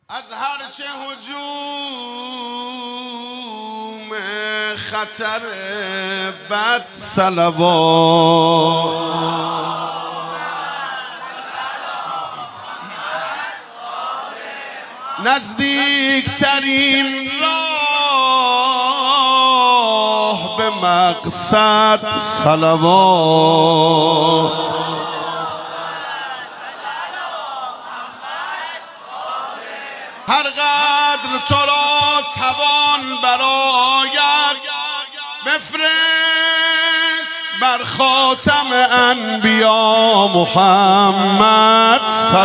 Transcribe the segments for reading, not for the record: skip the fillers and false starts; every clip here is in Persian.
از هرچه هجوم خطر بد صلوات نزدیکترین راه به مقصد صلوات هر قدر تو را توان برآید بفرست بر خاتم انبیا محمد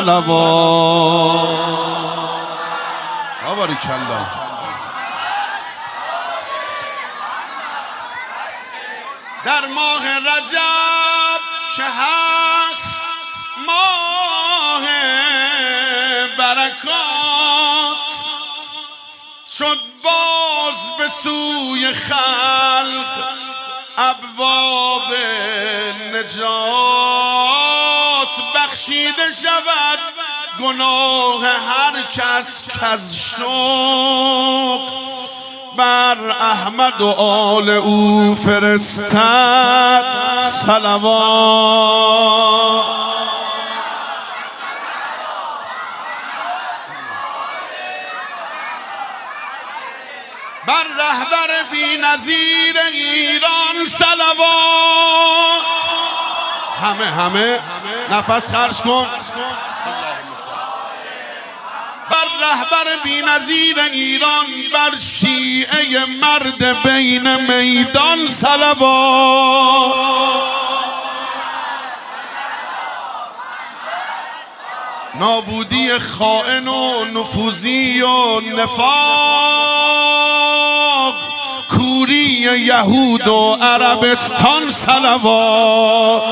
صلوات. باریکالله. در ماه رجب که هست ماه برکات شد باز به سوی خلق ابواب نجات بخشیده شود گناه هر کس کز شوق بر احمد و آل او فرستد صلوات. بر رهبر بی‌نظیر ایران صلوات. همه نفس خرج کن. بر رهبر بی‌نظیر ایران بر شیعه مرد بین میدان صلوات. نابودی خائن و نفوذی و نفاق کوری یهود و عربستان صلوات.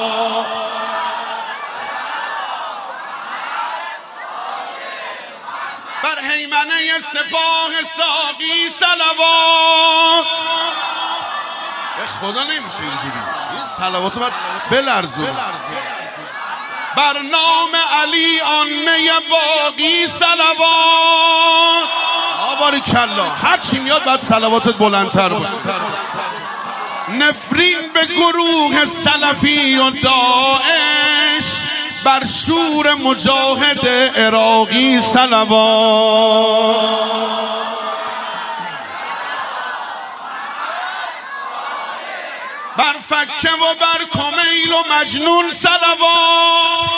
بر هیمنه سپاه ساقی صلوات. به خدا نمیشه اینجوری، این صلوات باید بلرزونه. بر نام علی آن می باقی صلوات. باریکالله. هر چی میاد باید صلواتت بلندتر باشه. نفرین به گروه سلفی و داعش بر شور مجاهد عراقی صلوات. بر فکه و بر کمیل و مجنون صلوات.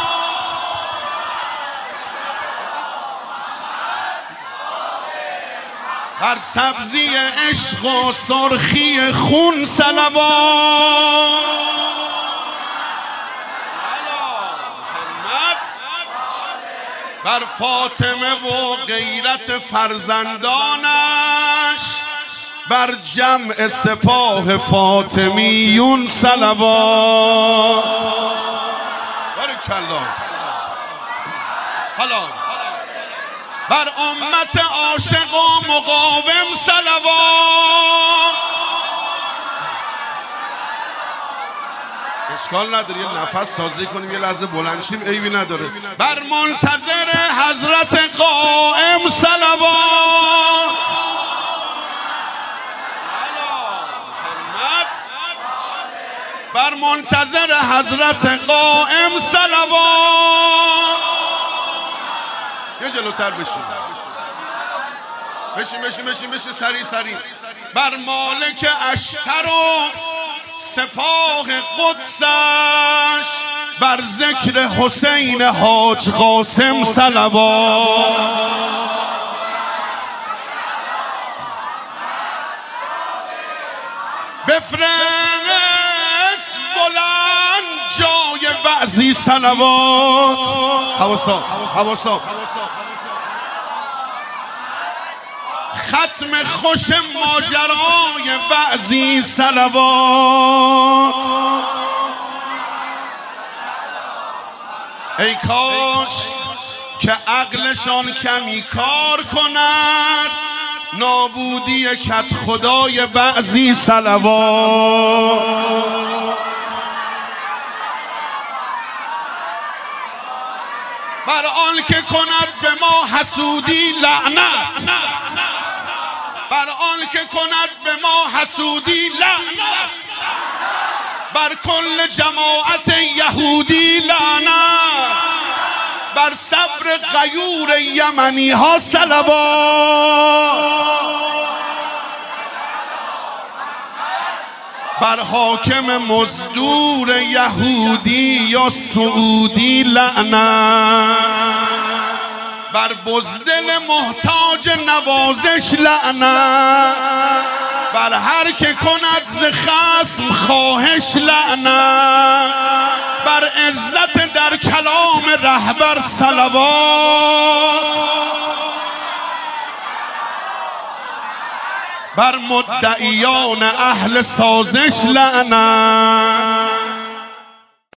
بر سبزی عشق و سرخی خون صلوات. بر فاطمه و غیرت فرزندانش بر جمع سپاه فاطمیون صلوات. باریکالله. حالا بر امت عاشق و مقاوم صلوات. اشکال نداره یه نفس تازه کنیم یه لحظه بلند شیم عیبی نداره. بر منتظر حضرت قائم صلوات. بر منتظر حضرت قائم صلوات. یه جلوتر بشین سریع. بر مالک اشتر و سپاه قدسش بر ذکر حسین حاج قاسم صلوات. بفرست بلند جای بعضی صلوات. حواسا ختم خوش ماجرای بعضی صلوات. ای کاش که عقلشان کمی کار کند نابودی کت خدای بعضی صلوات. بر آن که کند به ما حسودی لعنت، بر آن که کند به ما حسودی لعنت، بر کل جماعت یهودی لعنت، بر صبر غیور یمنی ها صلوات، بر حاکم مزدور یهودی یا سعودی لعنت، بر بزدل محتاج نوازش لعنت، بر هر که کند ز خصم خواهش لعنت، بر عزت در کلام رهبر صلوات، بر مدعیان اهل سازش لعنت.